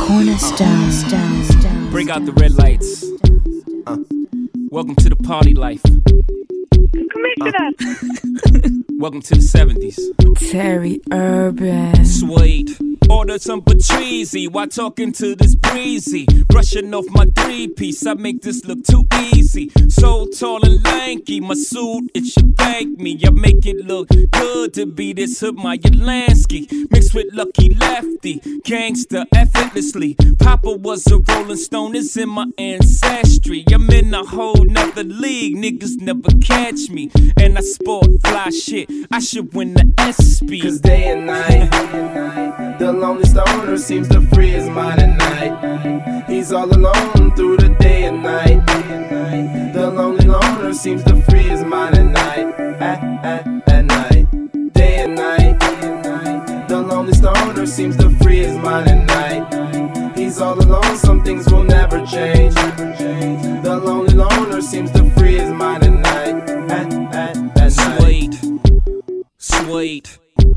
Cornerstone. Bring out the red lights. Welcome to the party life. Welcome to the 70s. Terry Urban. Suede. Order some Patrizi while talking to this breezy. Brushing off my three-piece, I make this look too easy. So tall and lanky, my suit, it should thank me. I make it look good to be this hood, my Yolansky. Mixed with Lucky Lefty, gangster effortlessly. Papa was a Rolling Stone, it's in my ancestry. I'm in a whole nother league, niggas never catch me. And I sport fly shit, I should win the SB. Cause day and night, the lonely stoner seems to free his mind at night. He's all alone through the day and night. The lonely loner seems to free his mind at night. At night, day and night. The lonely stoner seems to free his mind at night. He's all alone, some things will never change. The lonely loner seems to free his mind at night. At night. Suede.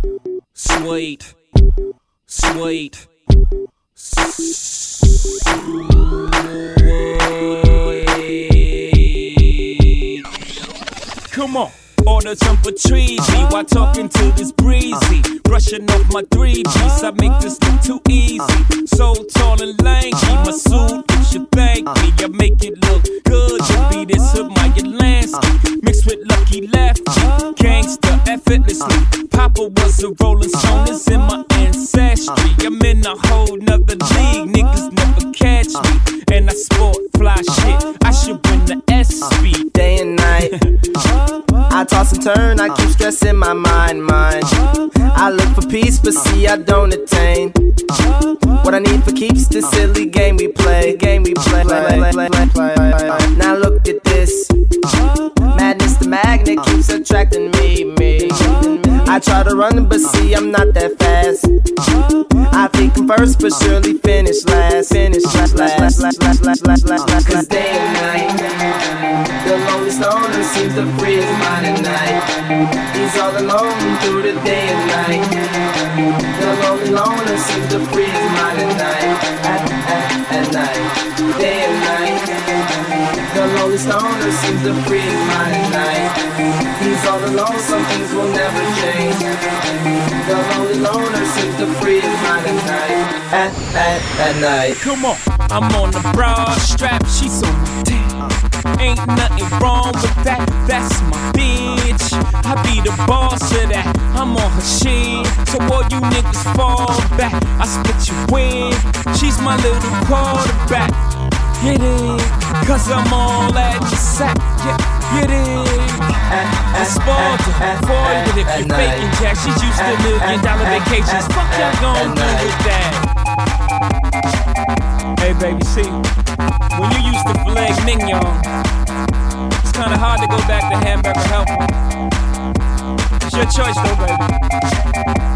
Come on. Order some Patrizi while talking to this breezy. Brushing off my three-piece, I make this look too easy. So tall and lanky, my suit, it should thank me. I make it look good to be this hood, my Yolansky. Mixed with Lucky Lefty, gangster effortlessly. Papa was a Rolling Stone, it's in my ancestry. I'm in a whole nother league, niggas never catch me. And I sport fly shit, I should win the SB. Day and night, I toss and turn, I keep stressing my mind. I look for peace, but see I don't attain. What I need for keeps this silly game we play. Now look at this. Madness, the magnet keeps attracting me. I try to run, but see I'm not that fast. I think I'm first, but surely finish last. Cause day and night, the lonely stoner seems to free his mind at night. He's all alone through the day and night. The lonely loner seems to free his mind at night. At night, day and night. The lonely stoner seems to free his mind at night. He's all alone, some things will never change. The lonely loner seems to free his mind at night. At night. Come on, I'm on the broad strap, she's so damn. Ain't nothing wrong with that, that's my bitch. I be the boss of that, I'm on her shit. So all you niggas fall back, I split you in. She's my little quarterback. Get it, cause I'm all at your sack. Yeah, get it. I spoiled her, avoid it if you're faking jack. She's used to $1 million vacations. Fuck y'all gon' do with that? Hey baby, see, when you used to filet mignon, it's kinda hard to go back to hamburger helper. It's your choice though, baby.